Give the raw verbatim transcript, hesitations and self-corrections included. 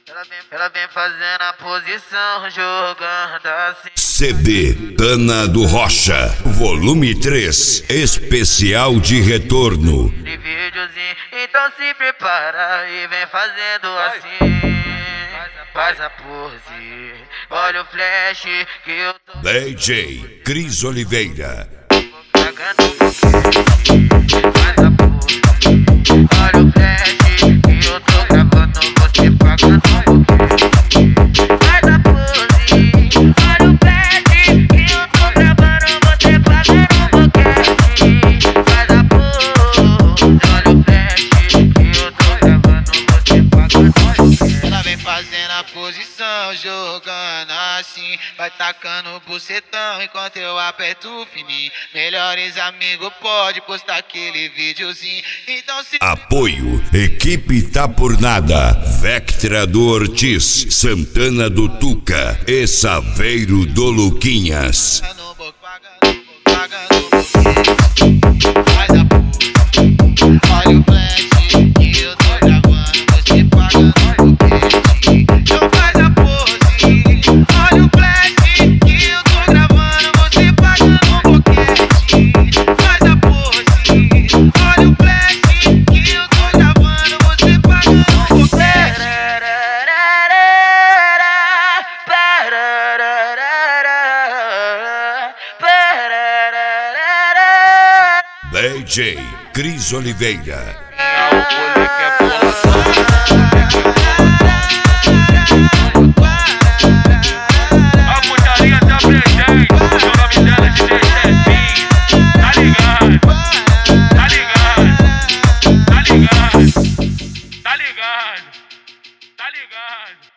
Ela vem, ela vem fazendo a posição, jogando assim. C D Tana do Rocha, volume três, especial de retorno. De videozinho, então se prepara e vem fazendo assim. Faz a pose, olha o flash que eu tô. D J Cris Oliveira. Pagando faz a pose, olha o flash que eu tô gravando você pagando. Faz a pose, olha o flash que eu tô gravando você pagando boquete. Faz a pose, olha o flash que eu tô gravando você pagando boquete. Ela vem fazendo a posição, jogando assim, vai tacando bucetão enquanto eu aperto o fininho. Melhores amigos pode postar aquele videozinho. Então se Apoio, equipe Tá Por Nada, Vectra do Ortiz, Santana do Tuca e Saveiro do Luquinhas. no boca, pagando, pagando boquete. Faz a pose, olha o flash que eu tô gravando você pagando boquete. Então faz a pose, olha o flash que eu tô gravando você pagando boquete. Faz a pose, olha o flash que eu tô gravando você pagando boquete. D J Cris Oliveira. A putaria tá presente, o nome dela é D J Zefinho. Tá ligado? Tá ligado? Tá ligado? Tá ligado? Tá ligado?